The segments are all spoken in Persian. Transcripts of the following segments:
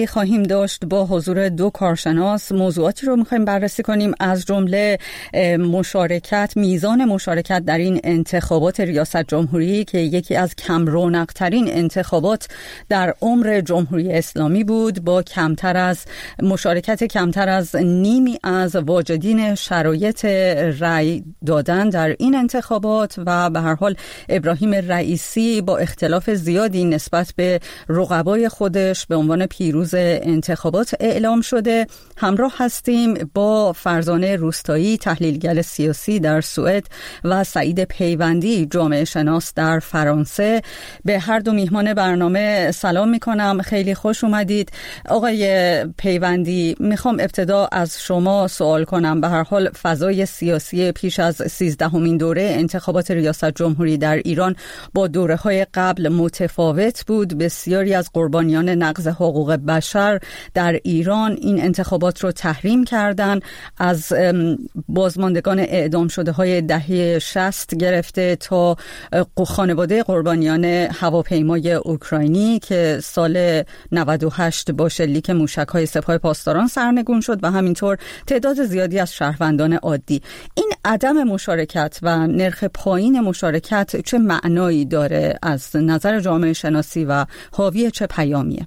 خواهیم داشت با حضور دو کارشناس. موضوعاتی رو میخوایم بررسی کنیم، از جمله میزان مشارکت در این انتخابات ریاست جمهوری که یکی از کم رونق‌ترین انتخابات در عمر جمهوری اسلامی بود، با مشارکت کمتر از نیمی از واجدین شرایط رأی دادن در این انتخابات. و به هر حال ابراهیم رئیسی با اختلاف زیادی نسبت به رقبای خودش به عنوان پیروز انتخابات اعلام شده. همراه هستیم با فرزانه روستایی، تحلیلگر سیاسی در سوئد، و سعید پیوندی، جامعه شناس در فرانسه. به هر دو میهمان برنامه سلام میکنم، خیلی خوش اومدید. آقای پیوندی، میخوام ابتدا از شما سوال کنم. به هر حال فضای سیاسی پیش از 13مین دوره انتخابات ریاست جمهوری در ایران با دوره‌های قبل متفاوت بود. بسیاری از قربانیان نقض حقوق بشر در ایران این انتخابات رو تحریم کردن، از بازماندگان اعدام شده های دهه 60 گرفته تا خانواده قربانیان هواپیمای اوکراینی که سال 98 با شلیک موشک‌های سپاه پاسداران سرنگون شد، و همینطور تعداد زیادی از شهروندان عادی. این عدم مشارکت و نرخ پایین مشارکت چه معنایی داره از نظر جامعه شناسی و حاوی چه پیامیه؟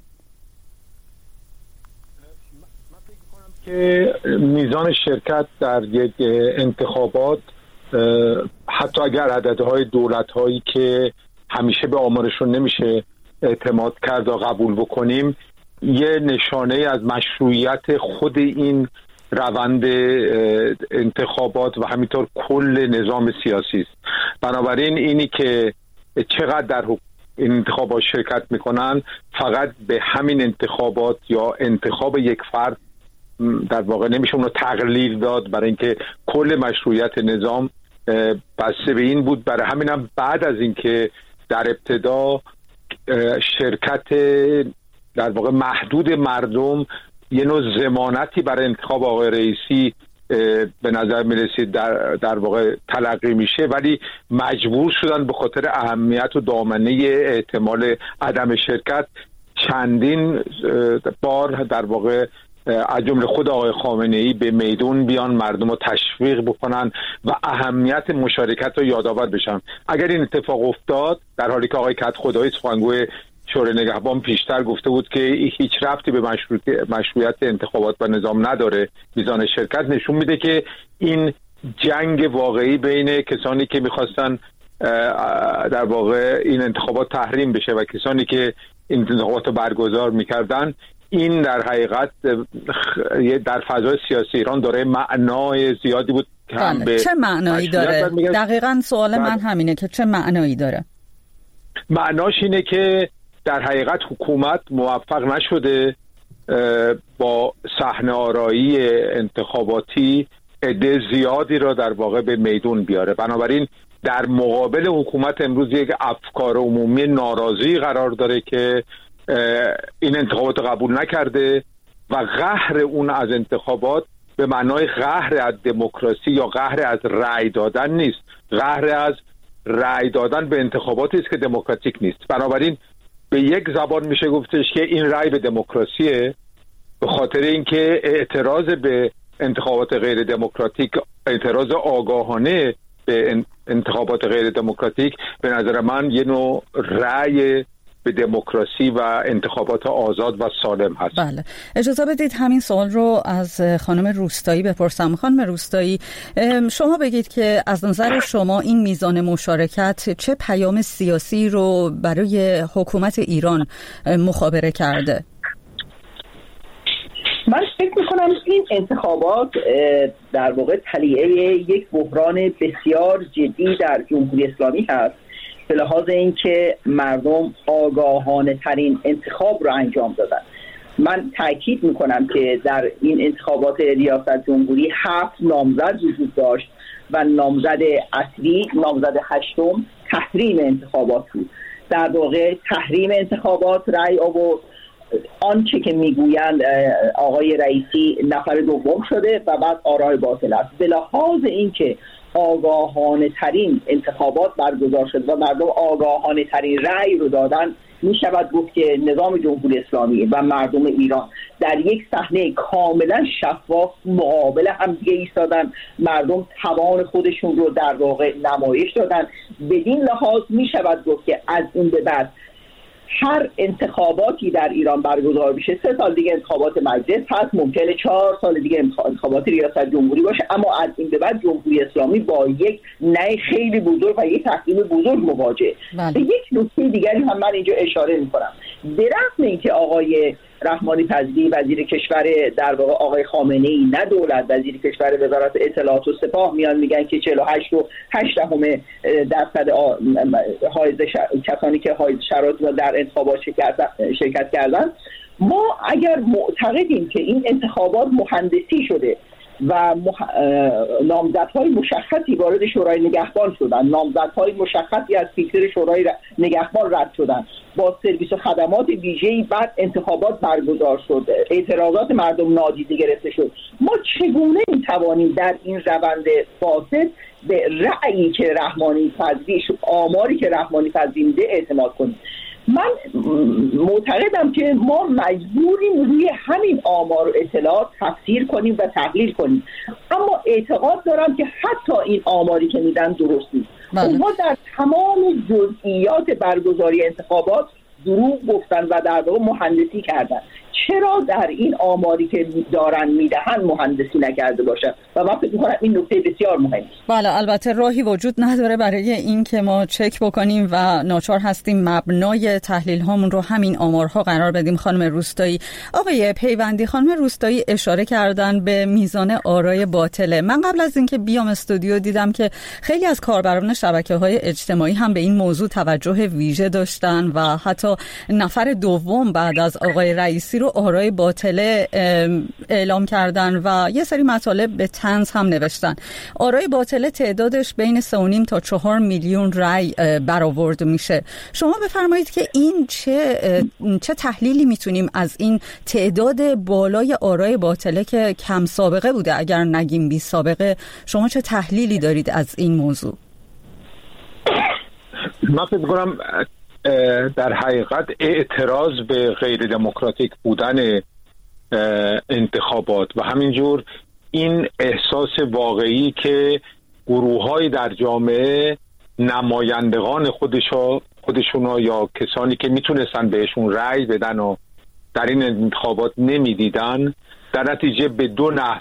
که میزان شرکت در یک انتخابات، حتی اگر عددهای دولت‌هایی که همیشه به آمارشون نمیشه اعتماد کرد و قبول بکنیم، یه نشانه از مشروعیت خود این روند انتخابات و همینطور کل نظام سیاسی است. بنابراین اینی که چقدر در این انتخابات شرکت میکنن فقط به همین انتخابات یا انتخاب یک فرد در واقع نمیشه اون رو تقلیل داد، برای اینکه کل مشروعیت نظام بسته به این بود. برای همینم بعد از اینکه در ابتدا شرکت در واقع محدود مردم یه نوع ضمانتی برای انتخاب آقای رئیسی به نظر میرسید در واقع تلقی میشه، ولی مجبور شدن به خاطر اهمیت و دامنه احتمال عدم شرکت چندین بار در واقع از جمله خود آقای خامنه‌ای به میدون بیان، مردم رو تشویق بکنن و اهمیت مشارکت رو یادآور بشن. اگر این اتفاق افتاد، در حالی که آقای کدخدایی سخنگوی شورای نگهبان پیشتر گفته بود که هیچ ربطی به مشروعیت انتخابات و نظام نداره، میزان شرکت نشون میده که این جنگ واقعی بین کسانی که میخواستن در واقع این انتخابات تحریم بشه و کسانی که این انتخابات رو برگزار میکردن، این در حقیقت در فضای سیاسی ایران داره معنای زیادی بود. چه معنایی داره؟ دقیقاً سوال من همینه که چه معنایی داره؟ معناش اینه که در حقیقت حکومت موفق نشده با صحنه آرایی انتخاباتی عده زیادی را در واقع به میدون بیاره. بنابراین در مقابل حکومت امروز یک افکار عمومی ناراضی قرار داره که این انتخابات قبول نکرده و قهر اون از انتخابات به معنای قهر از دموکراسی یا قهر از رأی دادن نیست، قهر از رأی دادن به انتخاباتی است که دموکراتیک نیست. بنابراین به یک زبان میشه گفتش که این رأی به دموکراسیه، به خاطر اینکه اعتراض به انتخابات غیر دموکراتیک، اعتراض آگاهانه به انتخابات غیر دموکراتیک، به نظر من یه نوع رأی به دموکراسی و انتخابات آزاد و سالم هست. بله، اجازه بدید همین سوال رو از خانم روستایی بپرسم. خانم روستایی، شما بگید که از نظر شما این میزان مشارکت چه پیام سیاسی رو برای حکومت ایران مخابره کرده؟ من فکر میکنم این انتخابات در واقع تلیعه یک بحران بسیار جدی در جمهوری اسلامی هست، به لحاظ اینکه مردم آگاهانه ترین انتخاب رو انجام دادن. من تاکید میکنم که در این انتخابات ریاست جمهوری 7 نامزد وجود داشت و نامزد اصلی، نامزد هشتم، تحریم انتخابات بود. در واقع تحریم انتخابات رأی آورد. آنچه که میگویند آقای رئیسی نفر دوم شده و بعد آرای باطل است. به لحاظ اینکه آگاهانه ترین انتخابات برگزار شد و مردم آگاهانه ترین رأی رو دادن، می شود گفت که نظام جمهوری اسلامی و مردم ایران در یک صحنه کاملا شفاف مقابل هم دیگه ایستادن، مردم توان خودشون رو در واقع نمایش دادن. بدین لحاظ می شود گفت که از این به بعد هر انتخاباتی در ایران برگزار بشه، 3 سال دیگه انتخابات مجلس هست، ممکنه 4 سال دیگه انتخابات ریاست جمهوری باشه، اما از این به بعد جمهوری اسلامی با یک نه خیلی بزرگ و یک تحقیم بزرگ مواجهه. به یک نکته دیگری هم من اینجا اشاره می‌کنم. درست نه که آقای رحمانی فضلی وزیر کشور در واقع آقای خامنه‌ای نه دولت وزیر کشور وزارت اطلاعات و سپاه میان میگن که 48.8% حائز کسانی که حائز شرایط در انتخابات شرکت کردن. ما اگر معتقدیم که این انتخابات مهندسی شده و نامزدهای مشخصی وارد شورای نگهبان شدن، نامزدهای مشخصی از فیلتر شورای نگهبان رد شدن، با سرویس و خدمات ویژه‌ای بعد انتخابات برگزار شد، اعتراضات مردم نادیده گرفته شد، ما چگونه میتوانیم در این روند فاسد به رأیی که رحمانی فضلی، آماری که رحمانی فضلی میده اعتماد کنیم؟ من معتقدم که ما مجبوریم روی همین آمار و اطلاعات تفسیر کنیم و تحلیل کنیم، اما اعتقاد دارم که حتی این آماری که میدن درست نیست. اونها در تمام جزئیات برگزاری انتخابات دروغ گفتن و در واقع مهندسی کردن. چرا در این آماری که دارن میدهن مهندسی نکرده باشن؟ و من فکر می‌کنم این نکته بسیار مهمه. بله، البته راهی وجود نداره برای این که ما چک بکنیم و ناچار هستیم مبنای تحلیل هامون رو همین آمارها قرار بدیم. خانم روستایی، آقای پیوندی، خانم روستایی اشاره کردن به میزان آرای باطله. من قبل از اینکه بیام استودیو دیدم که خیلی از کاربران شبکه‌های اجتماعی هم به این موضوع توجه ویژه داشتن و حتی نفر دوم بعد از آقای رئیسی رو آرای باطله اعلام کردن و یه سری مطالب به طنز هم نوشتن. آرای باطله تعدادش بین 3.5 تا 4 میلیون رأی برآورد میشه. شما بفرمایید که این چه تحلیلی میتونیم از این تعداد بالای آرای باطله که کم سابقه بوده، اگر نگیم بی سابقه، شما چه تحلیلی دارید از این موضوع؟ من فکر می‌کنم در حقیقت اعتراض به غیر دموکراتیک بودن انتخابات و همینجور این احساس واقعی که گروه‌های در جامعه نمایندگان خودشون یا کسانی که میتونستن بهشون رأی بدن و در این انتخابات نمیدیدن، در نتیجه به 2 نحو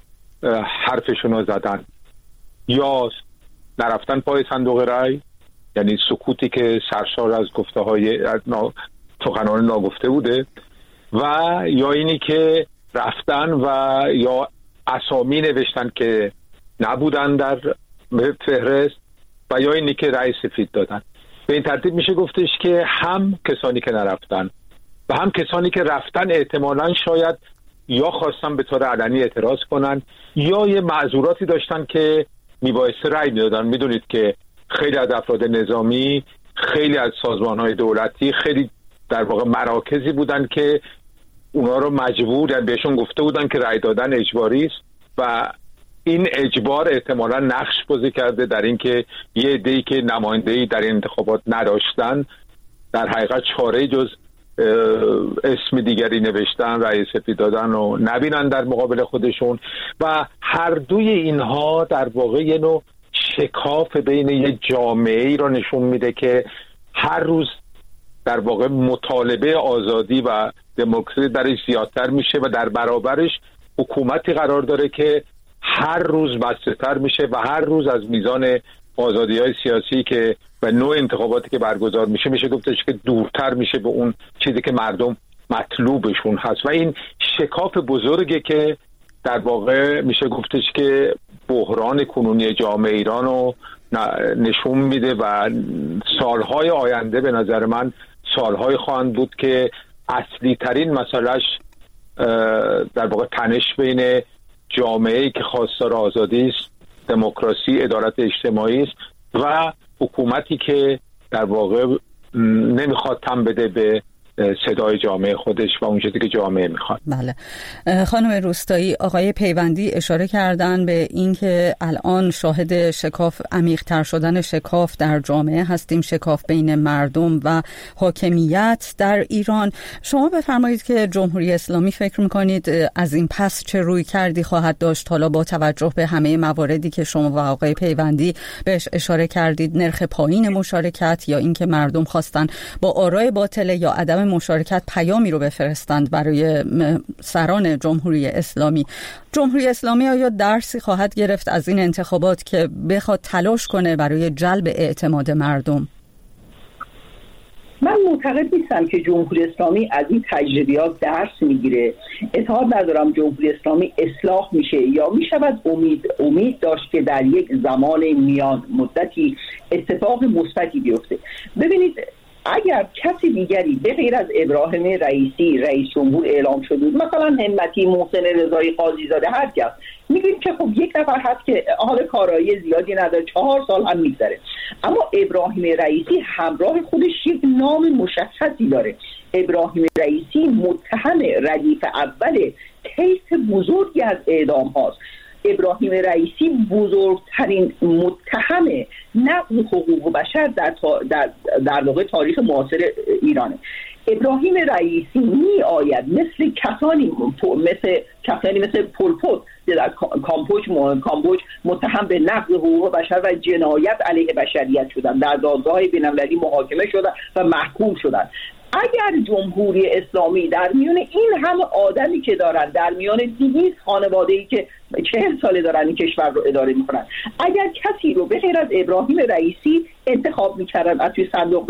حرفشون رو زدن: یا نرفتن پای صندوق رأی، یعنی سکوتی که سرشار از گفته‌های سخنان ناگفته بوده، و یا اینی که رفتن و یا اسامی نوشتن که نبودن در فهرست، و یا اینی که رأی سفید دادن. به این ترتیب میشه گفتش که هم کسانی که نرفتن و هم کسانی که رفتن احتمالاً شاید یا خواستن به طور علنی اعتراض کنن یا یه معذوراتی داشتن که میبایسته رأی میدادن. میدونید که خیلی از افراد نظامی، خیلی از سازمان‌های دولتی، خیلی در واقع مراکزی بودن که اونا رو مجبور بهشون گفته بودن که رأی دادن اجباری است و این اجبار احتمالاً نقش بازی کرده در این که یه عده‌ای که نماینده‌ای در این انتخابات نداشتن در حقیقت چاره جز اسم دیگری نوشتن، رأی سفید دادن و نبینن در مقابل خودشون. و هر دوی اینها در واقع یه نوع شکاف بین یه جامعه‌ای را نشون میده که هر روز در واقع مطالبه آزادی و دموکراسی درش زیادتر میشه و در برابرش حکومتی قرار داره که هر روز بسته‌تر میشه و هر روز از میزان آزادی‌های سیاسی که و نوع انتخاباتی که برگزار میشه گفتش که دورتر میشه به اون چیزی که مردم مطلوبشون هست. و این شکاف بزرگه که در واقع میشه گفتش که بحران کنونی جامعه ایران رو نشون میده و سالهای آینده به نظر من سالهای خواهند بود که اصلی ترین مسئلهش در واقع تنش بین جامعه‌ای که خواستار آزادی است، دموکراسی، عدالت اجتماعی است و حکومتی که در واقع نمیخواد تن بده به صدای جامعه خودش و اون چیزی که جامعه میخواد. بله. خانم روستایی، آقای پیوندی اشاره کردن به اینکه الان شاهد شکاف، عمیق‌تر شدن شکاف در جامعه هستیم، شکاف بین مردم و حاکمیت در ایران. شما بفرمایید که جمهوری اسلامی فکر میکنید از این پس چه روی کردی خواهد داشت، حالا با توجه به همه مواردی که شما و آقای پیوندی بهش اشاره کردید، نرخ پایین مشارکت یا اینکه مردم خواستن با آرای باطل یا عدم مشارکت پیامی رو بفرستند برای سران جمهوری اسلامی. جمهوری اسلامی آیا درسی خواهد گرفت از این انتخابات که بخواد تلاش کنه برای جلب اعتماد مردم؟ من معتقد نیستم که جمهوری اسلامی از این تجربیات درس میگیره. اعتقاد ندارم جمهوری اسلامی اصلاح میشه یا میشود امید داشت که در یک زمان میان مدتی اتفاق مثبتی بیفته. ببینید، اگر کسی دیگری به غیر از ابراهیم رئیسی رئیس جمهور اعلام شده بود، مثلا همتی، محسن رضایی، قاضی زاده، هر کس، میگیم که خب یک نفر هست که حال کارایی زیادی نداره، 4 سال هم میگذره، اما ابراهیم رئیسی همراه خودش یک نام مشخصی داره. ابراهیم رئیسی متهم ردیف اول کیس بزرگی از اعدام هاست. ابراهیم رئیسی بزرگترین متهم نقض حقوق بشر در واقع تاریخ معاصر ایرانه. ابراهیم رئیسی می آید مثل کسانی مثل پل پوت در کامبوج متهم به نقض حقوق بشر و جنایت علیه بشریت شدن، در دادگاه‌های بین‌المللی محاکمه شدن و محکوم شدن. اگر جمهوری اسلامی در میان این همه آدمی که دارن، در میان 200 خانواده‌ای که 40 ساله دارن این کشور رو اداره میکنن، اگر کسی رو به غیر از ابراهیم رئیسی انتخاب میکردن، از توی صندوق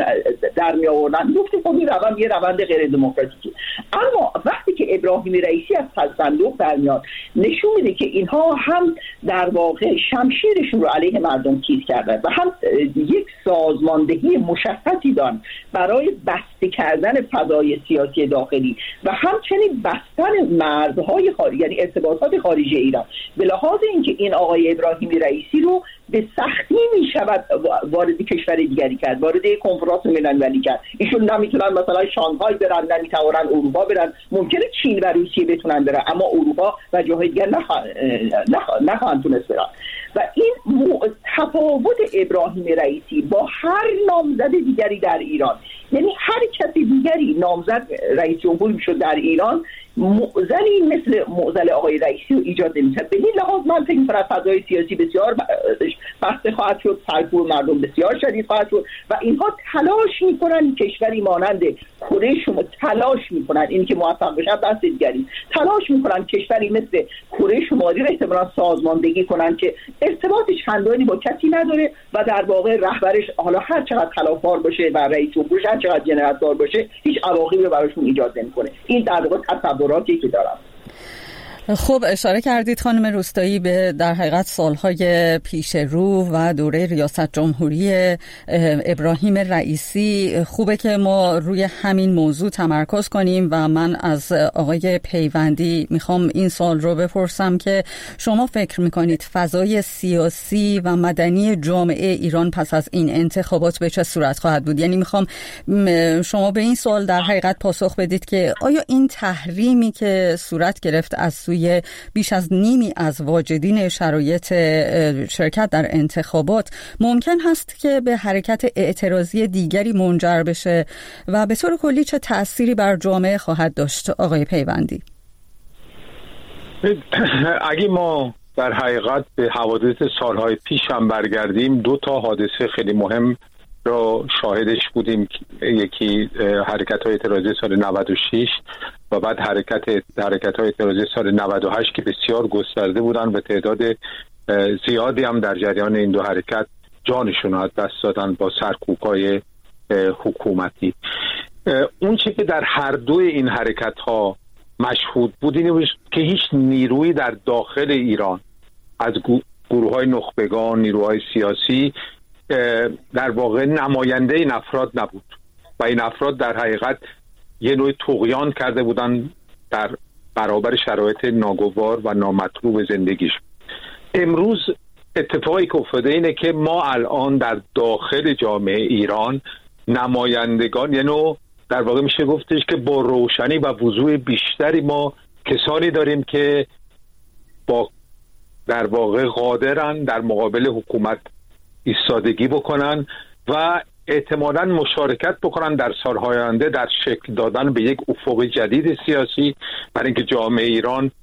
در می آوردن، گفت خب این روند یه روند غیر دموکراتیکه. اما وقتی که ابراهیم رئیسی از صندوق در میاد، نشون میده که اینها هم در واقع شمشیرشون رو علیه مردم تیز کردن و هم یک سازماندهی مشخصی دارن برای بسته کردن فضای سیاسی داخلی و همچنین بستن مرزهای خارجی، یعنی ارتباطات خارجی ایران، به لحاظ اینکه این آقای ابراهیمی رئیسی رو به سختی می شود وارد کشور دیگری کرد، وارد کنفرانس بین‌المللی کرد. ایشون نمیتونن مثلا شانگهای برن، نمیتونن اروپا برن، ممکنه چین و روسیه بتونن برن، اما اروپا و جاهای دیگر نخواهند تونست برن. و این تفاوت ابراهیم رئیسی با هر نامزد دیگری در ایران، یعنی هر کسی دیگری نامزد رئیس جمهور میشد در ایران، معضلی مثل معضل آقای رئیسی رو ایجاد نمی‌کرد. به این لحاظ من فکر می‌کنم فضای سیاسی بسیار بسته خواهد شد، سرکوب مردم بسیار شدید خواهد شد و اینها تلاش می‌کنن کشوری مانند کره شمالی، تلاش می‌کنن این که موفق بشن دست دیگری، تلاش می‌کنن کشوری مثل کره شمالی رو احتمالاً سازماندهی کنن که ارتباطش چندانی با کسی نداره و در واقع رهبرش حالا هر چقدر خلافکار باشه و رئیس جمهورش هر چقدر جنایتکار باشه، هیچ عواقبی براشون ایجاد نمی‌کنه. این در واقع تصوراتی که دارم. خوب اشاره کردید خانم روستایی به در حقیقت سالهای پیش رو و دوره ریاست جمهوری ابراهیم رئیسی. خوبه که ما روی همین موضوع تمرکز کنیم و من از آقای پیوندی میخوام این سوال رو بپرسم که شما فکر میکنید فضای سیاسی و مدنی جامعه ایران پس از این انتخابات به چه صورت خواهد بود؟ یعنی میخوام شما به این سوال در حقیقت پاسخ بدید که آیا این تحریمی که صورت گرفت از سوی بیش از نیمی از واجدین شرایط شرکت در انتخابات ممکن هست که به حرکت اعتراضی دیگری منجر بشه و به طور کلی چه تأثیری بر جامعه خواهد داشت آقای پیوندی؟ اگه ما در حقیقت به حوادث سالهای پیش هم برگردیم، 2 حادثه خیلی مهم را شاهدش بودیم. یکی حرکت‌های اعتراضی سال 96 و بعد حرکت‌های اعتراضی سال 98 که بسیار گسترده بودن و تعداد زیادی هم در جریان این 2 حرکت جانشون از دست دادن با سرکوب‌های حکومتی. اون چه که در هر دوی این حرکت‌ها مشهود بود اینه بود که هیچ نیرویی در داخل ایران از گروه‌های نخبگان، نیروهای سیاسی در واقع نماینده این افراد نبود و این افراد در حقیقت یه نوع طغیان کرده بودن در برابر شرایط ناگوار و نامطلوب زندگیش. امروز اتفاقی که افتاده اینه که ما الان در داخل جامعه ایران نمایندگان، یه نوع در واقع میشه گفتش که با روشنی و وضوح بیشتری ما کسانی داریم که با در واقع قادرن در مقابل حکومت ایستادگی بکنن و احتمالاً مشارکت بکنن در سالهای آینده در شکل دادن به یک افق جدید سیاسی، برای اینکه جامعه ایران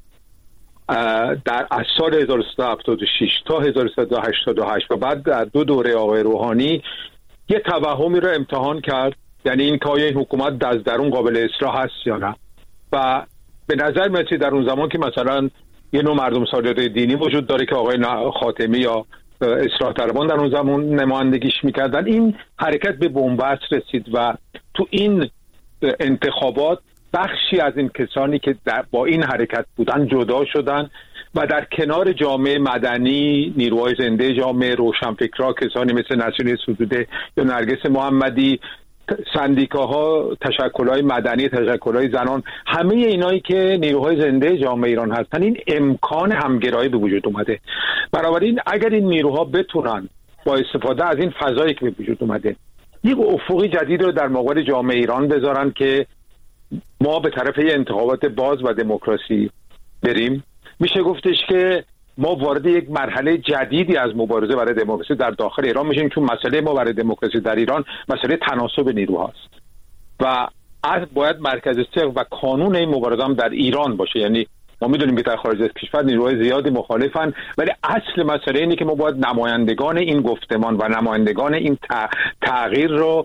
از سال 1376 تا 1388 و بعد در 2 دوره آقای روحانی یه توهمی رو امتحان کرد، یعنی این که این حکومت از درون قابل اصلاح هست یا نه. و به نظر میاد در اون زمان که مثلا یه نوع مردم سالاری دینی وجود داره که آقای خاتمی یا اصلاح طلبان در اون زمان نمایندگیش میکردن، این حرکت به بنبست رسید و تو این انتخابات بخشی از این کسانی که با این حرکت بودن جدا شدن و در کنار جامعه مدنی، نیروهای زنده جامعه، روشنفکرها، کسانی مثل نسرین ستوده یا نرگس محمدی، سندیکاها، تشکل‌های مدنی، تشکل‌های زنان، همه اینایی که نیروهای زنده جامعه ایران هستن، این امکان همگرایی به وجود اومده. بنابراین اگر این نیروها بتونن با استفاده از این فضایی که به وجود اومده یک افقی جدید رو در مقابل جامعه ایران بذارن که ما به طرف یه انتخابات باز و دموکراسی بریم، میشه گفتش که ما وارد یک مرحله جدیدی از مبارزه برای دموکراسی در داخل ایران میشیم، چون مسئله ما برای دموکراسی در ایران مسئله تناسب نیروهاست و باید مرکز ثقل و کانون این مبارزه هم در ایران باشه. یعنی ما میدونیم که در خارج از کشور نیروهای زیادی مخالفن، ولی اصل مسئله اینه که ما باید نمایندگان این گفتمان و نمایندگان این تغییر رو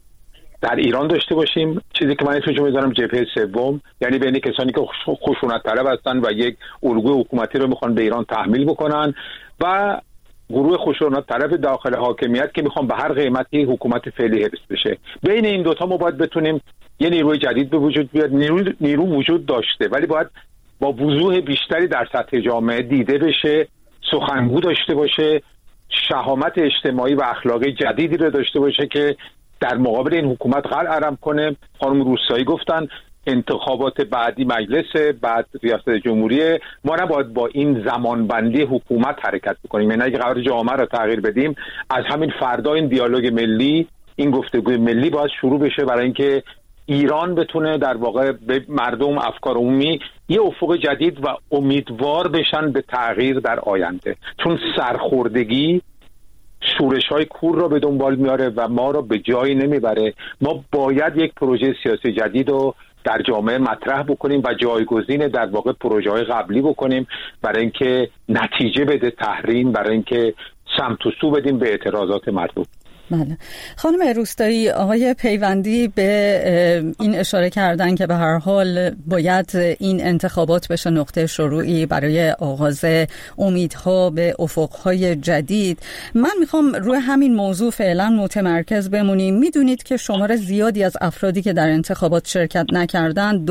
در ایران داشته باشیم. چیزی که من اسمش میذارم جبهه سوم، یعنی بین کسانی که خشونت طلب هستن و یک الگوی حکومتی رو میخوان به ایران تحمیل بکنن و گروه خشونت طلب داخل حاکمیت که میخوان به هر قیمتی حکومت فعلی حفظ بشه. بین این دوتا ما باید بتونیم یه نیروی جدید به وجود بیاد. نیرو وجود داشته ولی باید با وضوح بیشتری در سطح جامعه دیده بشه، سخنگو داشته باشه، شهامت اجتماعی و اخلاقی جدیدی رو داشته باشه که در مقابل این حکومت قلعم کنه. خانم روستایی گفتن انتخابات بعدی مجلس، بعد ریاست جمهوری، ما نباید با این زمانبندی حکومت حرکت بکنیم. یعنی اگه قرار جامعه رو تغییر بدیم، از همین فردا این دیالوگ ملی، این گفتگوی ملی باید شروع بشه برای اینکه ایران بتونه در واقع به مردم، افکار عمومی یه افق جدید و امیدوار بشن به تغییر در آینده، چون سرخوردگی شورش‌های کور را به دنبال میاره و ما را به جایی نمیبره. ما باید یک پروژه سیاسی جدید رو در جامعه مطرح بکنیم و جایگزین در واقع پروژه‌های قبلی بکنیم برای اینکه نتیجه بده تحریم، برای اینکه سمت و سو بدیم به اعتراضات مردم. بله. خانم روستایی، آقای پیوندی به این اشاره کردن که به هر حال باید این انتخابات بشه نقطه شروعی برای آغاز امیدها به افقهای جدید. من میخوام روی همین موضوع فعلا متمرکز بمونیم. میدونید که شمار زیادی از افرادی که در انتخابات شرکت نکردن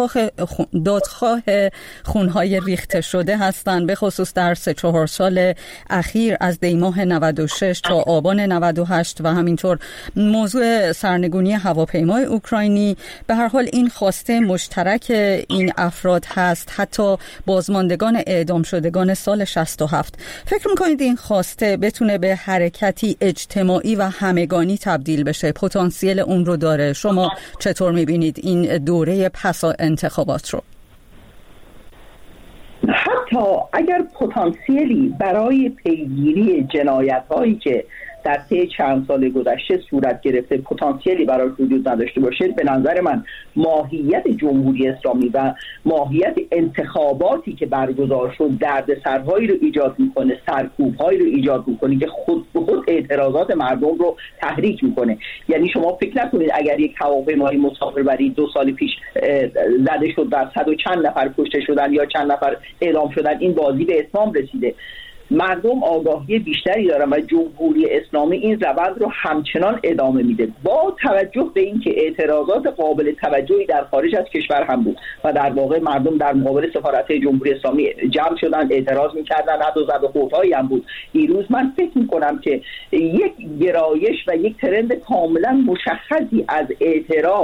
دادخواه خونهای ریخته شده هستند، به خصوص در 3-4 سال اخیر از دیماه 96 تا آبان 98 و همینطور موضوع سرنگونی هواپیمای اوکراینی. به هر حال این خواسته مشترک این افراد هست، حتی بازماندگان اعدام شدگان سال 67. فکر میکنید این خواسته بتونه به حرکتی اجتماعی و همگانی تبدیل بشه؟ پتانسیل اون رو داره؟ شما چطور میبینید این دوره پس انتخابات رو؟ حتی اگر پتانسیلی برای پیگیری جنایت‌هایی که در طی چند سال گذشته صورت گرفته پتانسیلی برای وجود نداشته باشه، به نظر من ماهیت جمهوری اسلامی و ماهیت انتخاباتی که برگزار شد دردسرهایی رو ایجاد میکنه، سرکوب‌هایی رو ایجاد میکنه که خود به خود اعتراضات مردم رو تحریک میکنه. یعنی شما فکر نکنید اگر یک هواپیمای مسافربری 2 سال پیش زده شد و 100 و چند نفر کشته شدن یا چند نفر اعدام شدن این بازی به اتمام رسیده. مردم آگاهی بیشتری دارن و جمهوری اسلامی این روند رو همچنان ادامه میده، با توجه به اینکه اعتراضات قابل توجهی در خارج از کشور هم بود و در واقع مردم در مقابل سفارت جمهوری اسلامی جمع شدن، اعتراض میکردن، حتی زد و خوردهایی هم بود. دیروز من فکر میکنم که یک گرایش و یک ترند کاملا مشخصی از اعتراض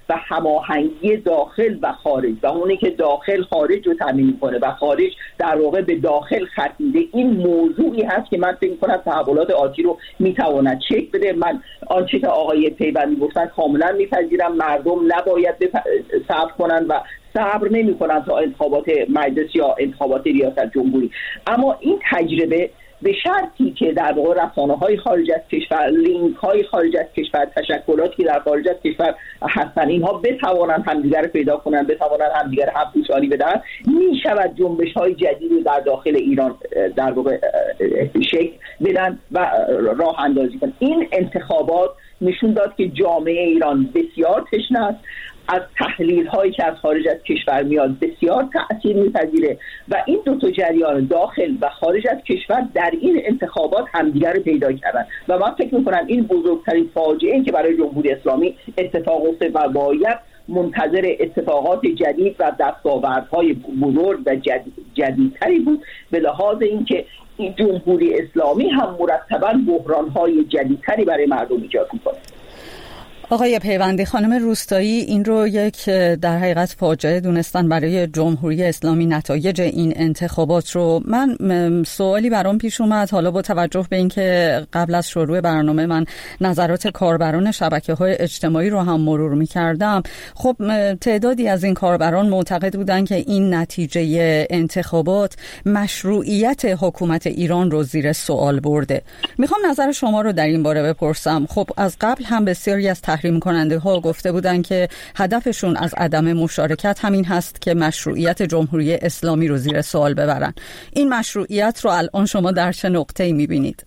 و هماهنگی داخل و خارج و اونی که داخل خارج رو تامین میکنه و خارج در واقع به داخل ختیده، این موضوعی هست که من فکر میکنم تحولات آتی رو میتواند چک بده. من آنچه که آقای پیوندی گفتن کاملا میپذیرم. مردم نباید صبر کنن و صبر نمی‌کنن تا انتخابات مجلس یا انتخابات ریاست جمهوری. اما این تجربه به شرطی که در واقع رسانه‌های خارج از کشور، لینک‌های خارج از کشور، تشکلاتی که در خارج از کشور هستن، اینها بتوانند همدیگر رو پیدا کنن، بتوانند همدیگر همپوشانی بدن، می‌شود جنبش‌های جدید رو در داخل ایران در واقع شکل بدن و راه اندازی کنن. این انتخابات نشون داد که جامعه ایران بسیار تشنه است، از تحلیل هایی که از خارج از کشور میاد بسیار تأثیر میپذیره و این دو تا جریان داخل و خارج از کشور در این انتخابات همدیگر رو پیدا کردن و من فکر میکنم این بزرگترین فاجعه‌ای که برای جمهوری اسلامی اتفاق افتاد و باید منتظر اتفاقات جدید و دستاوردهای بزرگ و جدیدتری بود، به لحاظ اینکه این جمهوری اسلامی هم مرتباً بحران‌های جدیدتری برای مردم ایجاد میکنه. آقای پیوندی، خانم روستایی این رو یک در حقیقت فاجعه دونستن برای جمهوری اسلامی نتایج این انتخابات رو. من سوالی برام پیش اومد، حالا با توجه به اینکه قبل از شروع برنامه من نظرات کاربران شبکه‌های اجتماعی رو هم مرور می‌کردم. خب تعدادی از این کاربران معتقد بودن که این نتیجه انتخابات مشروعیت حکومت ایران رو زیر سوال برده. میخوام نظر شما رو در این باره بپرسم. خب از قبل هم بسیاری از تحریم کننده ها گفته بودن که هدفشون از عدم مشارکت همین هست که مشروعیت جمهوری اسلامی رو زیر سوال ببرن. این مشروعیت رو الان شما در چه نقطه‌ای می‌بینید؟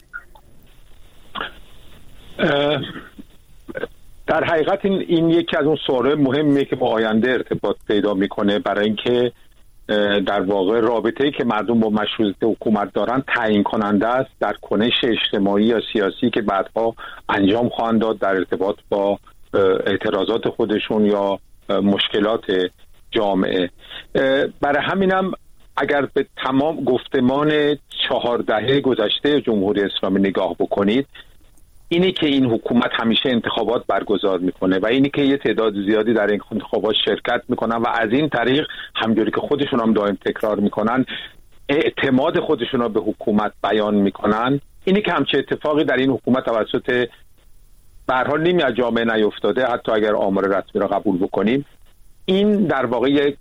در حقیقت این یکی از اون سوالات مهمیه که با آینده ارتباط پیدا میکنه، برای اینکه در واقع رابطه‌ای که مردم با مشروعیت حکومت دارن تعیین کننده است در کنش اجتماعی یا سیاسی که بعدها انجام خواهند داد در ارتباط با اعتراضات خودشون یا مشکلات جامعه. برای همینم اگر به تمام گفتمان 4 دهه گذشته جمهوری اسلامی نگاه بکنید، اینی که این حکومت همیشه انتخابات برگزار میکنه و اینی که یه تعداد زیادی در این انتخابات شرکت میکنن و از این طریق همجوری که خودشون هم دائم تکرار میکنن اعتماد خودشون رو به حکومت بیان میکنن، اینی که همچه اتفاقی در این حکومت توسط به هر حال نیمی از جامعه نیفتاده، حتی اگر آمار رسمی را قبول بکنیم، این در واقع یک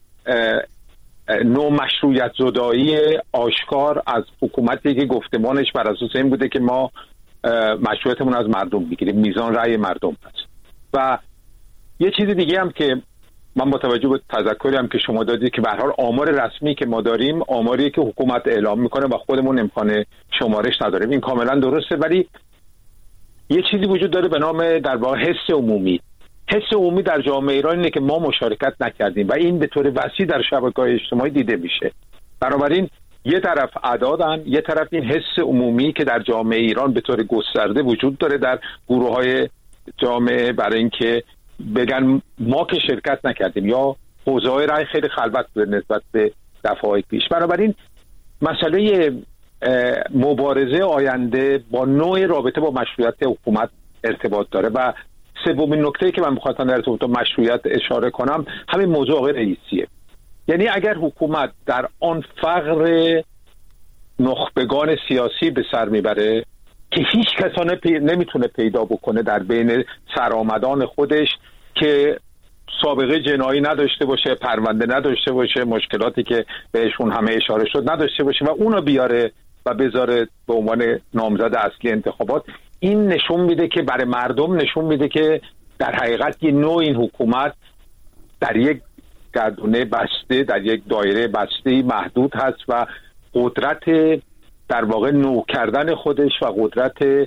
نوع مشروعیت زدایی آشکار از حکومتی که گفتمانش بر اساس این بوده که ما مشروعیتمون از مردم میگیریم، میزان رأی مردم هست. و یه چیز دیگه هم که من با توجه به تذکری هم که شما دادید که به هر حال آمار رسمی که ما داریم آماریه که حکومت اعلام میکنه و خودمون امکان شمارش نداریم، این کاملا درسته، ولی یه چیزی وجود داره به نام در واقع حس عمومی. حس عمومی در جامعه ایران اینه که ما مشارکت نکردیم و این به طور وسیع در شبکه‌های اجتماعی دیده میشه. بنابراین یه طرف اعدادن، یه طرف این حس عمومی که در جامعه ایران به طور گسترده وجود داره در گروه‌های جامعه، برای اینکه بگن ما که شرکت نکردیم یا حوزه‌های رأی خیلی خلوت بوده نسبت به دفعه‌های پیش. بنابراین مسئله مبارزه آینده با نوع رابطه با مشروعیت حکومت ارتباط داره و سومین نکته‌ای که من می‌خواستم در ارتباط با مشروعیت اشاره کنم همین موضوع آقای رئیسیه. یعنی اگر حکومت در آن فقر نخبگان سیاسی به سر میبره که هیچ کسانه نمیتونه پیدا بکنه در بین سرآمدان خودش که سابقه جنایی نداشته باشه، پرونده نداشته باشه، مشکلاتی که بهشون همه اشاره شد نداشته باشه و اونو بیاره و بذاره به عنوان نامزد اصلی انتخابات، این نشون میده که برای مردم نشون میده که در حقیقت یه نوع این حکومت در یک گردونه بسته، در یک دایره بسته محدود هست و قدرت در واقع نو کردن خودش و قدرت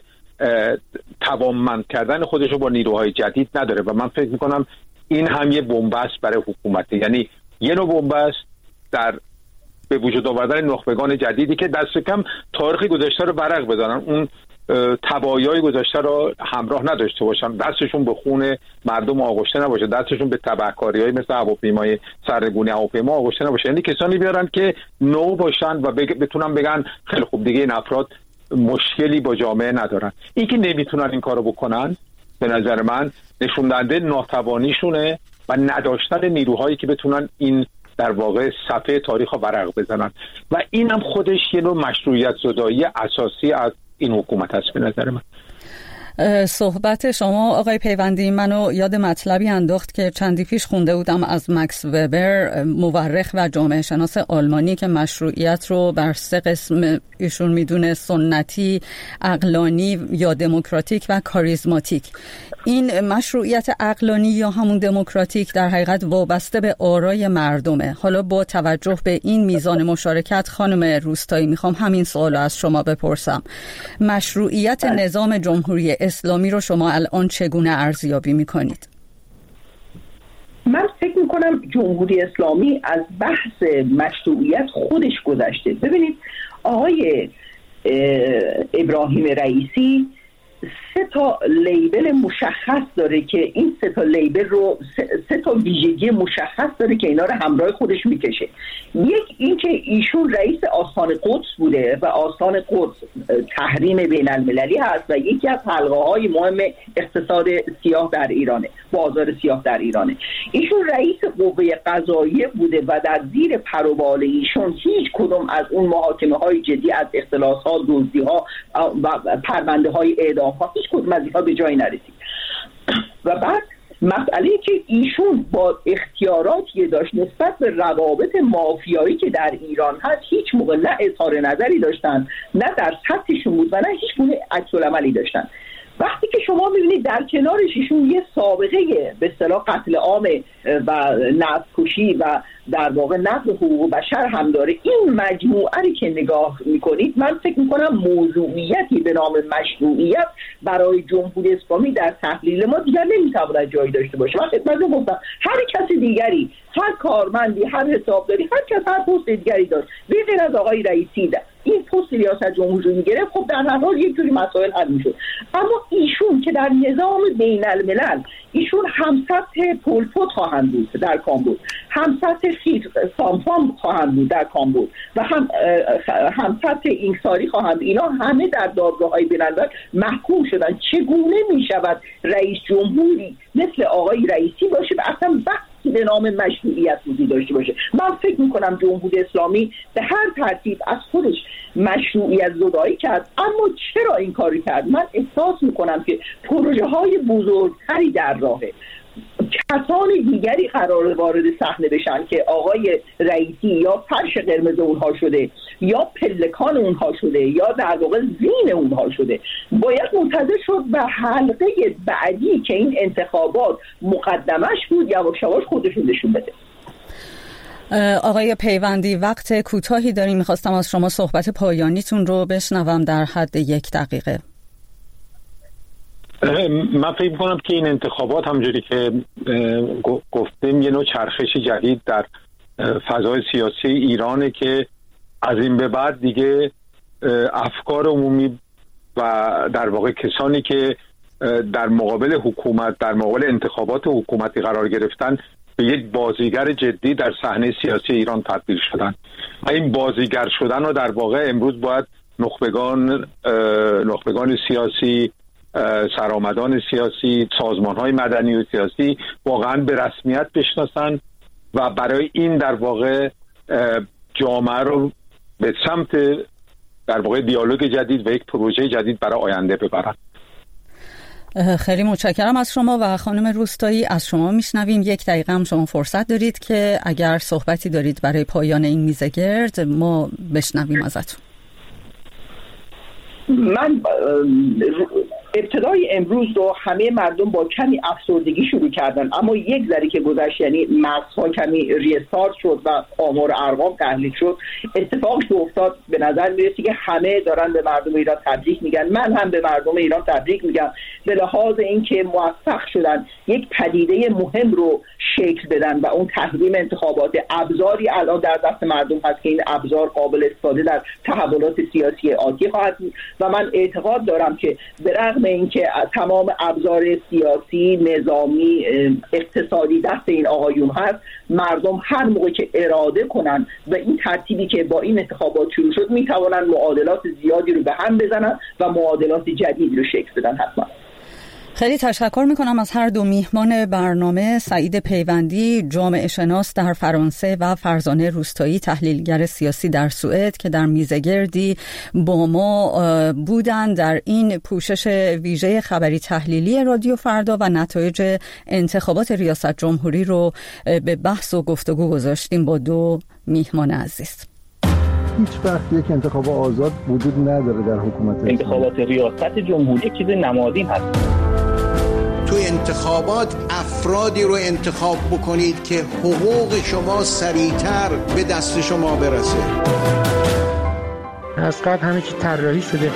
توانمند کردن خودش رو با نیروهای جدید نداره و من فکر میکنم این هم یه بنبست برای حکومته، یعنی یه نوع بنبست در به وجود آوردن نخبگان جدیدی که دست کم تاریخ گذشته رو برق بزنن، اون تبایای گذشته رو همراه نداشته باشن، دستشون به خون مردم آغشته نباشه، دستشون به تبهکاری‌های مثل هواپیمای سرنگونی هواپیما آغشته نباشه، یعنی کسانی بیارن که نو باشن و بتونن بگن خیلی خوب دیگه این افراد مشکلی با جامعه ندارن. این که نمیتونن این کارو بکنن به نظر من نشون دهنده ناتوانیشونه و نداشتن نیروهایی که بتونن این در واقع صفحه تاریخ ها ورق بزنن و این هم خودش یه نوع مشروعیت زدایی اساسی از این حکومت هست به نظر من. صحبت شما آقای پیوندی منو یاد مطلبی انداخت که چندی پیش خونده بودم از مکس وبر، مورخ و جامعه شناس آلمانی، که مشروعیت رو بر 3 قسم ایشون میدونه: سنتی، عقلانی یا دموکراتیک و کاریزماتیک. این مشروعیت عقلانی یا همون دموکراتیک در حقیقت وابسته به آرای مردمه. حالا با توجه به این میزان مشارکت، خانم روستایی میخوام همین سوالو از شما بپرسم: مشروعیت نظام جمهوری اسلامی رو شما الان چگونه ارزیابی میکنید؟ من فکر میکنم جمهوری اسلامی از بحث مشروعیت خودش گذشته. ببینید آقای ابراهیم رئیسی 3 تا لیبل مشخص داره که این 3 تا لیبل رو 3 تا ویژگی مشخص داره که اینا رو همراه خودش میکشه. یک این که ایشون رئیس آستان قدس بوده و آستان قدس تحریم بین المللی هست و یکی از حلقه های مهم اقتصاد سیاه در ایرانه، بازار سیاه در ایرانه. ایشون رئیس قوه قضاییه بوده و در زیر پروبال ایشون هیچ کدوم از اون محاکمه های جدی از اختلاسات، دزدی ها و پرونده های اعدام ها هیچ کدوم از اینها به جایی نرسید. و بعد مسئله که ایشون با اختیاراتی داشت نسبت به روابط مافیایی که در ایران هست هیچ موقع نه اظهار نظری داشتن، نه در سطحشون بود و نه هیچ گونه عکس‌العملی داشتن. وقتی که شما می‌بینید در کنارش ایشون یه سابقه به اصطلاح قتل عام و نسل‌کشی و در واقع نقض حقوق بشر هم داره، این مجموعه که نگاه میکنید من فکر میکنم موضوعیتی به نام مشروعیت برای جمهوری اسلامی در تحلیل ما دیگر نمیتواند جایی داشته باشه. من خدمتتون گفتم هر کسی دیگری، هر کارمندی، هر حسابداری، هر کس هر پست دیگری داشت به غیر از آقای رئیسی این پست ریاست جمهوری میگرفت، خب در هر حال یک جوری مسائل حل میشد. اما ایشون که در نظام بین الملل ایشون هم سطح پل پوت خواهند بود در کامبود، هم سطح سامفام خواهند بود در کامبود و هم سطح اینکساری خواهند. اینا همه در دادگاه‌های بین الملل محکوم شدن. چگونه میشود رئیس جمهوری مثل آقای رئیسی باشه و اصلا بحثی به نام مشروعیت وجود داشته باشه؟ من فکر میکنم جمهوری اسلامی به هر ترتیب از خودش مشروعیت زدایی کرد. اما چرا این کاری کرد؟ من احساس میکنم که پروژه های بزرگتری در راهه، کسان دیگری قرار وارد صحنه بشن که آقای رئیسی یا فرش قرمز اونها شده یا پلکان اونها شده یا در واقع زین اونها شده. باید منتظر شد به حلقه بعدی که این انتخابات مقدمش بود یواش یواش خودشون نشون بده. آقای پیوندی وقت کوتاهی داریم، میخواستم از شما صحبت پایانیتون رو بشنوم در حد 1 دقیقه. من فکر می‌کنم که این انتخابات همونجوری که گفتیم یه نوع چرخش جدید در فضای سیاسی ایرانه که از این به بعد دیگه افکار عمومی و در واقع کسانی که در مقابل حکومت، در مقابل انتخابات حکومتی قرار گرفتن به یک بازیگر جدی در صحنه سیاسی ایران تبدیل شدن و این بازیگر شدن رو در واقع امروز باید نخبگان سیاسی، سرآمدان سیاسی، سازمان‌های مدنی و سیاسی واقعا به رسمیت بشناسن و برای این در واقع جامعه رو به سمت در واقع دیالوگ جدید و یک پروژه جدید برای آینده ببرن. خیلی متشکرم از شما. و خانم روستایی از شما میشنویم. 1 دقیقه هم شما فرصت دارید که اگر صحبتی دارید برای پایان این میز گرد ما بشنویم ازتون. من ابتدای امروز رو همه مردم با کمی افسردگی شروع کردن، اما یک ذره که گذشت یعنی مغزها کمی ریستارت شد و آمار و ارقام تحلیل شد. اتفاقی که افتاد به نظر میرسه که همه دارن به مردم ایران تبریک میگن. من هم به مردم ایران تبریک میگم به لحاظ اینکه موفق شدن یک پدیده مهم رو شکل بدن و اون تحریم انتخابات ابزاری الان در دست مردم هست که این ابزار قابل استفاده در تحولات سیاسی آتی خواهد بود و من اعتقاد دارم که به رغم اینکه تمام ابزار سیاسی، نظامی، اقتصادی دست این آقایون هست، مردم هر موقع که اراده کنن و این ترتیبی که با این انتخابات شروع شد میتوانن معادلات زیادی رو به هم بزنن و معادلات جدید رو شکل بدن. حتما خیلی تشکر میکنم از هر دو میهمان برنامه، سعید پیوندی جامعه شناس در فرانسه و فرزانه روستایی تحلیلگر سیاسی در سوئد که در میزگردی با ما بودند در این پوشش ویژه خبری تحلیلی رادیو فردا و نتایج انتخابات ریاست جمهوری رو به بحث و گفتگو گذاشتیم با دو میهمان عزیز. هیچ وقت یک انتخاب آزاد وجود نداره در حکومت. انتخابات ریاست جمهوری چیز نمادین هست. تو انتخابات افرادی رو انتخاب بکنید که حقوق شما سریعتر به دست شما برسه. از قبل همه چی طراحی شده.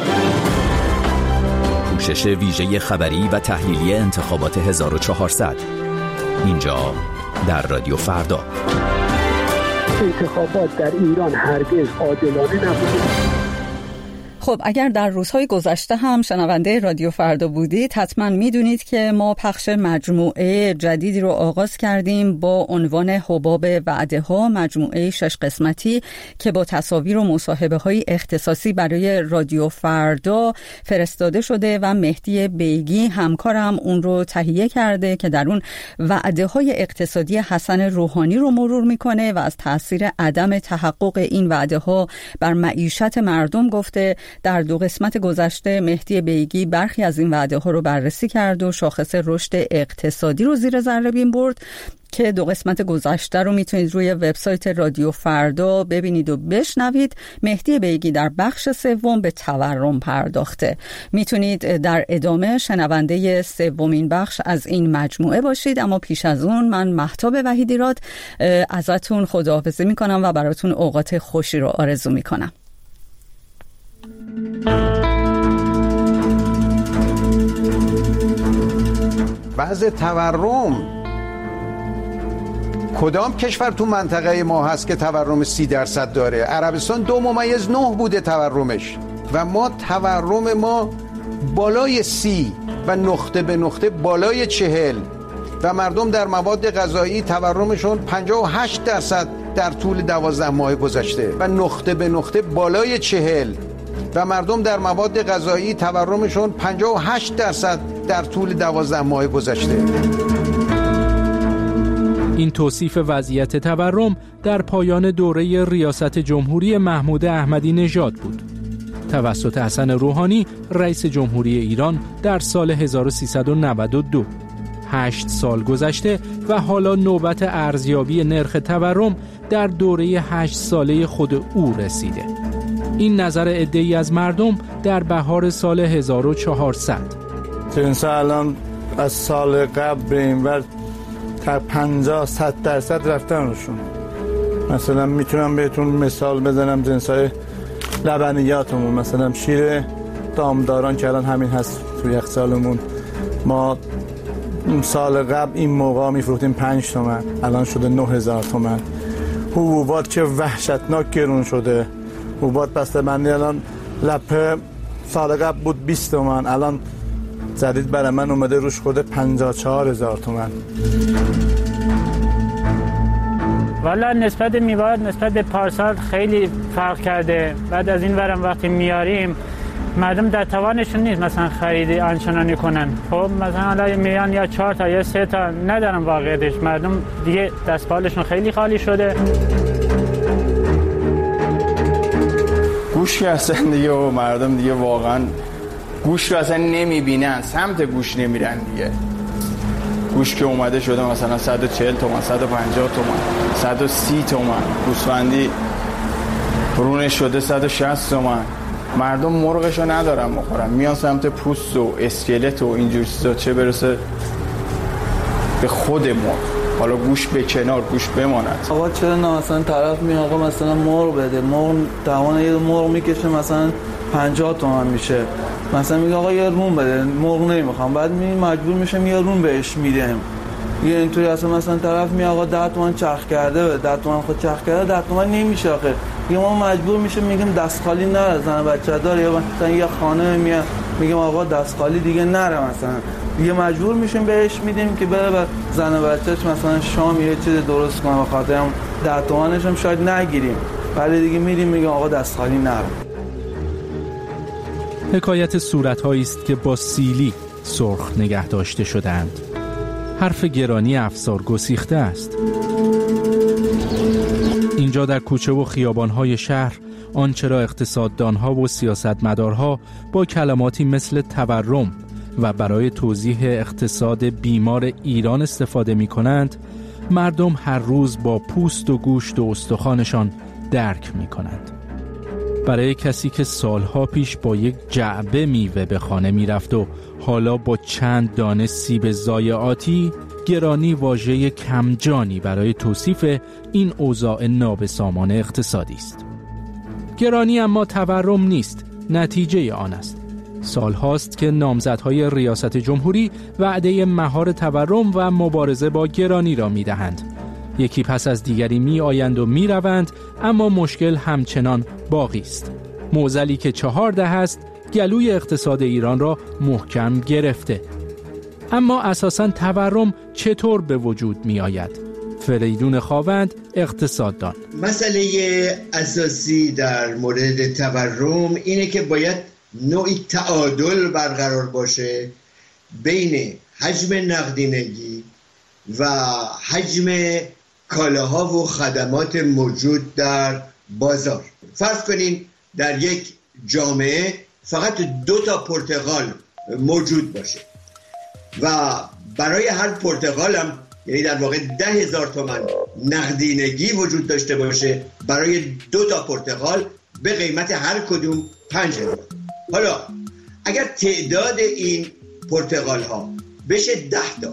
پوشش ویژه خبری و تحلیلی انتخابات 1400 اینجا در رادیو فردا. انتخابات در ایران هرگز عادلانه نبوده. خب اگر در روزهای گذشته هم شنونده رادیو فردا بودید حتما میدونید که ما پخش مجموعه جدیدی رو آغاز کردیم با عنوان حباب وعده ها، مجموعه 6 قسمتی که با تصاویر و مصاحبه های اختصاصی برای رادیو فردا فرستاده شده و مهدی بیگی همکارم اون رو تهیه کرده که در اون وعده های اقتصادی حسن روحانی رو مرور میکنه و از تاثیر عدم تحقق این وعده ها بر معیشت مردم گفته. در 2 قسمت گذشته مهدی بیگی برخی از این وعده ها رو بررسی کرد و شاخص رشد اقتصادی رو زیر ذره بین برد که 2 قسمت گذشته رو میتونید روی وبسایت رادیو فردا ببینید و بشنوید. مهدی بیگی در بخش 3 به تورم پرداخته. میتونید در ادامه شنونده 3 بخش از این مجموعه باشید، اما پیش از اون من مهتاب وحیدیراد ازتون خداحافظی میکنم و براتون اوقات خوشی رو آرزو میکنم. وضع تورم، کدام کشور تو منطقه ما هست که تورم 30% داره؟ عربستان 2.9 بوده تورمش و ما تورم ما بالای 30 و نقطه به نقطه بالای 40 و مردم در مواد غذایی تورمشون 58% در طول 12 ماه گذشته و نقطه به نقطه بالای 40 و مردم در مواد غذایی تورمشون 58% در طول 12 ماه گذشته. این توصیف وضعیت تورم در پایان دوره ریاست جمهوری محمود احمدی نژاد بود توسط حسن روحانی رئیس جمهوری ایران در سال 1392. 8 سال گذشته و حالا نوبت ارزیابی نرخ تورم در دوره 8 ساله خود او رسیده. این نظر عده‌ای از مردم در بهار سال 1400. جنس الان از سال قبل به این ور تا 50-100% رفتنشون. مثلا میتونم بهتون مثال بزنم جنسای لبنیاتمون، مثلا شیر دامداران که الان همین هست تو یک سالمون، ما سال قبل این موقع میفروختیم 5 تومن، الان شده 9000 تومن. حبوبات که وحشتناک گرون شده. حبوبات بسته‌بندی الان لپه سال قبل بود 20 تومن، الان جدید برای من اومده روش خورده 54000 تومن. والا نسبت میواد نسبت به پارسال خیلی فرق کرده. بعد از این ورم وقتی میاریم مردم در توانشون نیست مثلا خریدی آنچنانی کنن. خب مثلا حالا میان یا 4 تا یا 3 تا ندارن، واقعیتش مردم دیگه دستپالشون خیلی خالی شده. گوش که اصلا دیگه و مردم دیگه واقعا گوش که اصلا نمیبینن، سمت گوش نمیرن دیگه. گوش که اومده شده مثلا 140 تومن، 150 تومن، 130 تومن، گوسفندی رونش شده 160 تومن. مردم مرغشو ندارن بخورن، میان سمت پوست و اسکلت و اینجور چیزا، چه برسه به خود مرغ. حالا گوش به کنار، گوش بماند. آقا چرا نه مثلا طرف می آقا مثلا مرغ بده، مرغ توان یه مرغ میکشه مثلا 50 تومن میشه، مثلا میگه آقا یه رون بده، مرغ نمیخوام، بعد مجبور میشم یه رون بهش میدم. یه اینطوری اصلا مثلا طرف می آقا 10 تومن چرخ کرده، 10 تومن خود چرخ کرده، 10 تومن نمیشه آخه. یه ما مجبور میشه میگیم دست خالی نره، زن بچه داره، یا مثلا یه خانه میاد میگم آقا دست خالی دیگه نره، مثلا دیگه مجبور میشیم بهش میدیم که بره و زن بچه‌ش مثلا شام یه چیز درست کنه، بخاطر هم 10 تومنش هم شاید نگیریم، ولی دیگه میریم میگم آقا دست خالی نره. حکایت صورت‌هایی است که با سیلی سرخ نگه داشته شدند. حرف گرانی افسار گسیخته است. اینجا در کوچه و خیابان‌های شهر آنچه را اقتصاددان‌ها و سیاستمدارها با کلماتی مثل تورم و برای توضیح اقتصاد بیمار ایران استفاده می‌کنند، مردم هر روز با پوست و گوشت و استخوانشان درک می‌کنند. برای کسی که سالها پیش با یک جعبه میوه به خانه میرفت و حالا با چند دانه سیب ضایعاتی، گرانی واژه کمجانی برای توصیف این اوضاع نابسامان اقتصادی است. گرانی اما تورم نیست، نتیجه آن است. سالهاست که نامزدهای ریاست جمهوری وعده مهار تورم و مبارزه با گرانی را میدهند. یکی پس از دیگری می آیند و می روند، اما مشکل همچنان باقی است. معضلی که 4 دهه است گلوی اقتصاد ایران را محکم گرفته. اما اساساً تورم چطور به وجود می آید؟ فریدون خاوند، اقتصاددان: مسئله اساسی در مورد تورم اینه که باید نوعی تعادل برقرار باشه بین حجم نقدینگی و حجم کالاها و خدمات موجود در بازار. فرض کنین در یک جامعه فقط 2 تا پرتقال موجود باشه و برای هر پرتقال هم، یعنی در واقع 10,000 تومان نقدینگی وجود داشته باشه برای 2 تا پرتقال به قیمت هر کدوم 5,000. حالا اگر تعداد این پرتقال ها بشه 10 تا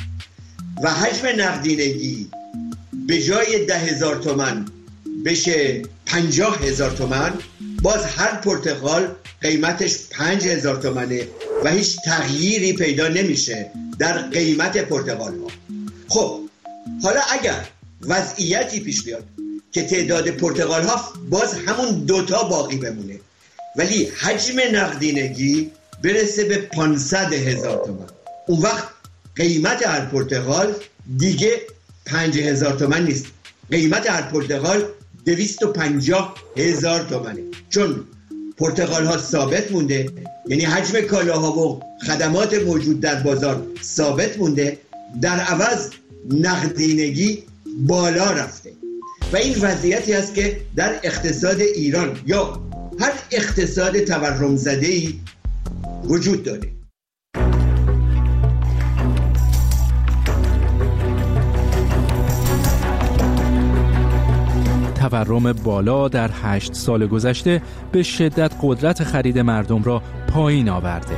و حجم نقدینگی به جای 10,000 تومان بشه 50,000 تومان، باز هر پرتقال قیمتش 5,000 تومانه و هیچ تغییری پیدا نمیشه در قیمت پرتقال ها. خب حالا اگر وضعیتی پیش بیاد که تعداد پرتقال ها باز همون 2 تا باقی بمونه ولی حجم نقدینگی برسه به 500,000 تومان، اون وقت قیمت هر پرتقال دیگه 5,000 تومان نیست، قیمت هر پرتقال 250,000 تومانه، چون پرتقال ها ثابت مونده، یعنی حجم کالاها و خدمات موجود در بازار ثابت مونده، در عوض نقدینگی بالا رفته و این وضعیتی است که در اقتصاد ایران یا هر اقتصاد تورم زده‌ای وجود داره. تورم بالا در 8 سال گذشته به شدت قدرت خرید مردم را پایین آورده.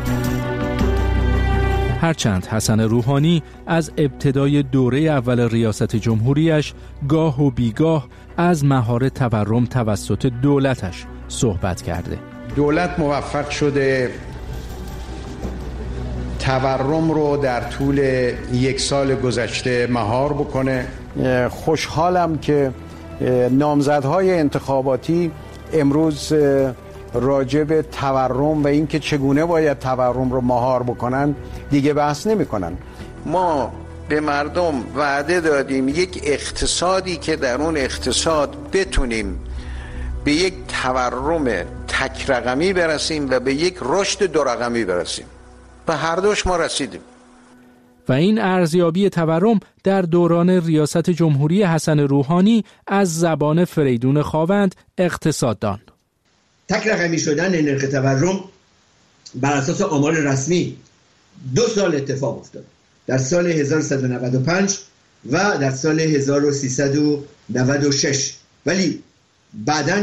هرچند حسن روحانی از ابتدای دوره اول ریاست جمهوریش گاه و بیگاه از مهار تورم توسط دولتش صحبت کرده. دولت موفق شده تورم رو در طول 1 سال گذشته مهار بکنه. خوشحالم که نامزدهای انتخاباتی امروز راجع به تورم و اینکه چگونه باید تورم رو مهار بکنن دیگه بحث نمی کنن. ما به مردم وعده دادیم یک اقتصادی که در اون اقتصاد بتونیم به یک تورم تک رقمی برسیم و به یک رشد 2 رقمی برسیم و هر دوش ما رسیدیم. و این ارزیابی تورم در دوران ریاست جمهوری حسن روحانی از زبان فریدون خاوند، اقتصاددان: تک رقمی شدن نرخ تورم بر اساس آمار رسمی 2 سال اتفاق افتاد، در سال 1195 و در سال 1396، ولی بعداً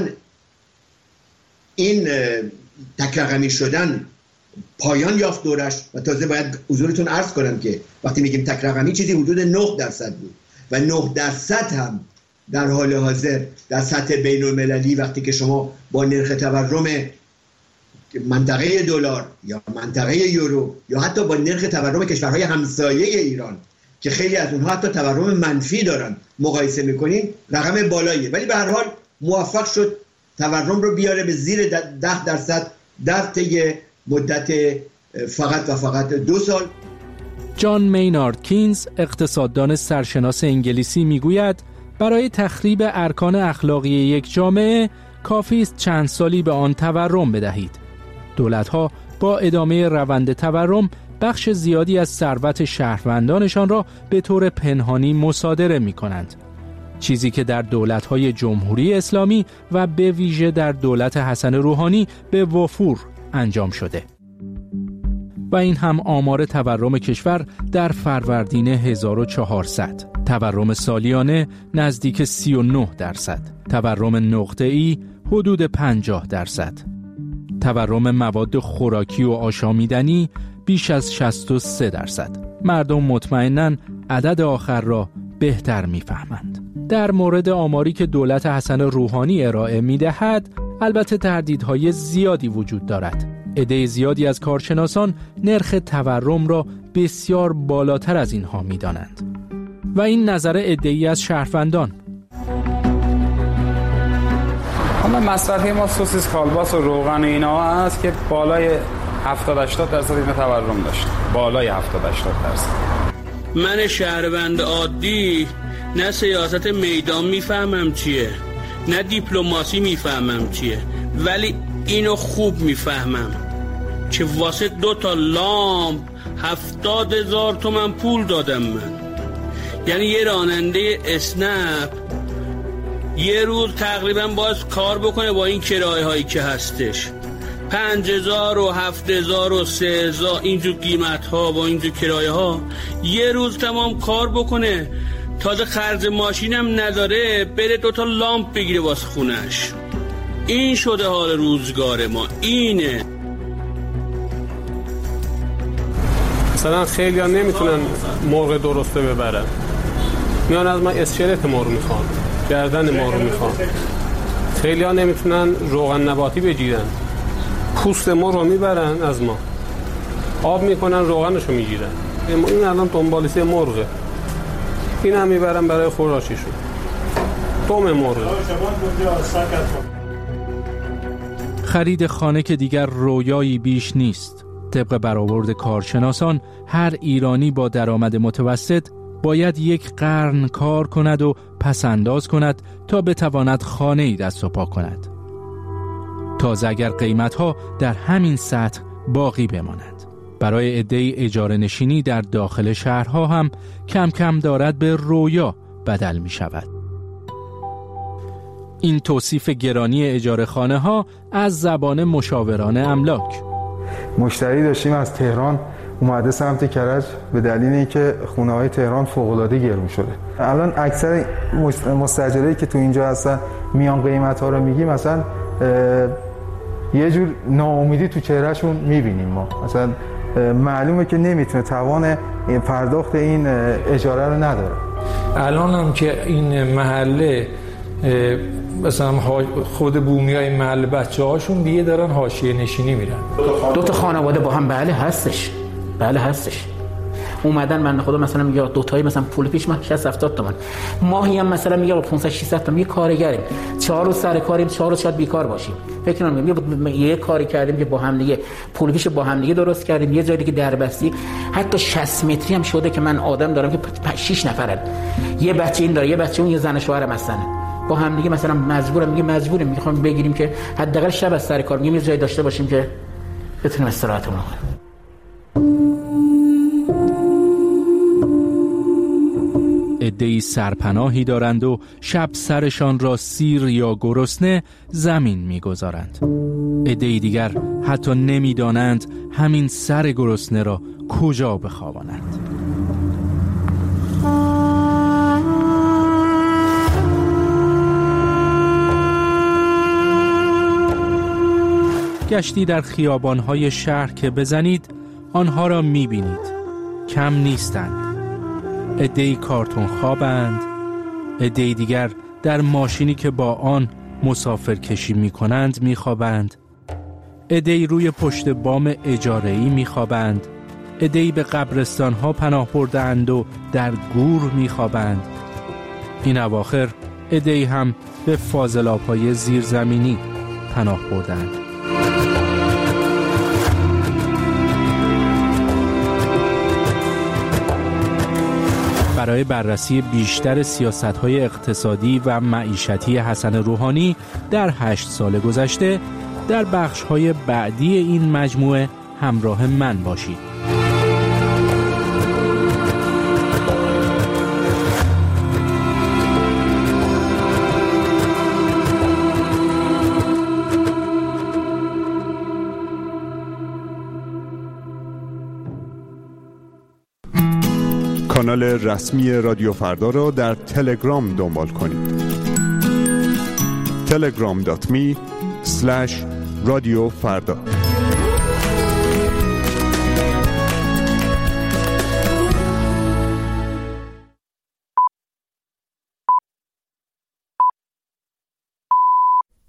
این تک رقمی شدن پایان یافت دورش و تازه باید حضورتون عرض کنم که وقتی میگیم تک رقمی چیزی حدود 9% بود و 9% هم در حال حاضر در سطح بین المللی وقتی که شما با نرخ تورم منطقه دلار یا منطقه یورو یا حتی با نرخ تورم کشورهای همسایه ایران که خیلی از اونها حتی تورم منفی دارن مقایسه میکنین، رقم بالاییه، ولی به هر حال موفق شد تورم رو بیاره به زیر 10% در طی مدت فقط و فقط 2 سال. جان مینارد کینز، اقتصاددان سرشناس انگلیسی، میگوید برای تخریب ارکان اخلاقی یک جامعه کافی است چند سالی به آن تورم بدهید. دولت‌ها با ادامه روند تورم بخش زیادی از ثروت شهروندانشان را به طور پنهانی مصادره می‌کنند. چیزی که در دولت‌های جمهوری اسلامی و به ویژه در دولت حسن روحانی به وفور انجام شده. و این هم آمار تورم کشور در فروردین 1400. تورم سالیانه نزدیک 39%. تورم نقطه‌ای حدود 50%. تورم مواد خوراکی و آشامیدنی بیش از 63%. مردم مطمئناً عدد آخر را بهتر می‌فهمند. در مورد آماری که دولت حسن روحانی ارائه می‌دهد، البته تردیدهای زیادی وجود دارد. عده زیادی از کارشناسان نرخ تورم را بسیار بالاتر از اینها می‌دانند. و این نظر عده‌ای از شهروندان. اما مصرفی ما سوسیس، کالباس و روغن و اینا هست که بالای 70-80% این تورم داشت. بالای 70-80%. من شهروند عادی نه سیاست میدان میفهمم چیه، نه دیپلماسی میفهمم چیه، ولی اینو خوب میفهمم که واسه 2 تا لامپ 70,000 تومان پول دادم من. یعنی یه راننده اسنپ یه روز تقریبا باید کار بکنه با این کرایه هایی که هستش، 5,000 و 7,000 و 3,000 اینجور قیمت ها با اینجور کرایه ها، یه روز تمام کار بکنه، تازه خرج ماشینم نداره، بره 2 تا لامپ بگیره واسه خونش. این شده حال روزگار ما، اینه. مثلا خیلی ها نمیتونن مرغ درسته ببرن، میان از ما اسکلت مرغ میخوان، گردن مرغ میخوان. خیلی ها نمیتونن روغن نباتی بگیرن، پوست مرغ رو میبرن از ما، آب میکنن روغنش رو میگیرن. این الان دنبالیسی مرغه، این هم میبرن برای خوراکیشون. دم مرغه. خرید خانه که دیگر رویایی بیش نیست. طبق برآورد کارشناسان، هر ایرانی با درآمد متوسط باید 1 قرن کار کند و پسنداز کند تا بتواند خانه‌ای دست و پا کند. تازه اگر قیمت‌ها در همین سطح باقی بمانند. برای عده‌ای اجاره نشینی در داخل شهرها هم کم کم دارد به رویا بدل می شود. این توصیف گرانی اجاره خانه ها از زبان مشاوران املاک. مشتری داشتیم از تهران اومده سمت کرج به دلیل اینکه خونه‌های تهران فوق‌العاده گرون شده. الان اکثر مستاجرایی که تو اینجا هستن میان قیمت‌ها رو میگیم، مثلا یه جور ناامیدی تو چهرهشون میبینیم ما. مثلا معلومه که نمیتونه توان پرداخت این اجاره رو نداره. الان هم که این محله مثلا خود بومیای محله بچه‌هاشون دیگه دارن حاشیه نشینی میرن. 2 تا خانواده با هم بله هستش اومدن من خدا مثلا میگه 2 تایی مثلا پول پیش من 60-70 تومن، ماهی هم مثلا میگه 500-600 تومن. یه کارگریم 4 روز سر کاریم، 4 روز شاید بیکار باشیم. فکر کنم یه کاری کردیم که با هم دیگه پول پیش با هم دیگه درست کردیم. یه جایی که دربستی حتی 60 متری هم شده که من آدم دارم که 6 نفرن، یه بچه این داره، یه بچه اون، یه زن شوهر مثلا با هم دیگه مثلا مجبوریم میخوام بگیریم که حداقل شب از سر کار میگیم یه جایی داشته باشیم که بتونیم استراحتمون کنیم. عده‌ای سرپناهی دارند و شب سرشان را سیر یا گرسنه زمین می‌گذارند. عده‌ای دیگر حتی نمی‌دانند همین سر گرسنه را کجا بخوابانند. گشتی در خیابان‌های شهر که بزنید آنها را می‌بینید، کم نیستند. عده‌ای کارتون خوابند، عده‌ای دیگر در ماشینی که با آن مسافر کشی می‌کنند می‌خوابند، عده‌ای روی پشت بام اجاره‌ای می‌خوابند، عده‌ای به قبرستان‌ها پناه بردند و در گور می‌خوابند. این اواخر عده‌ای هم به فاضلاب‌های زیرزمینی پناه بردند. برای بررسی بیشتر سیاست‌های اقتصادی و معیشتی حسن روحانی در 8 سال گذشته، در بخش‌های بعدی این مجموعه همراه من باشید. کانال رسمی رادیو فردا را در تلگرام دنبال کنید. telegram.me/رادیو فردا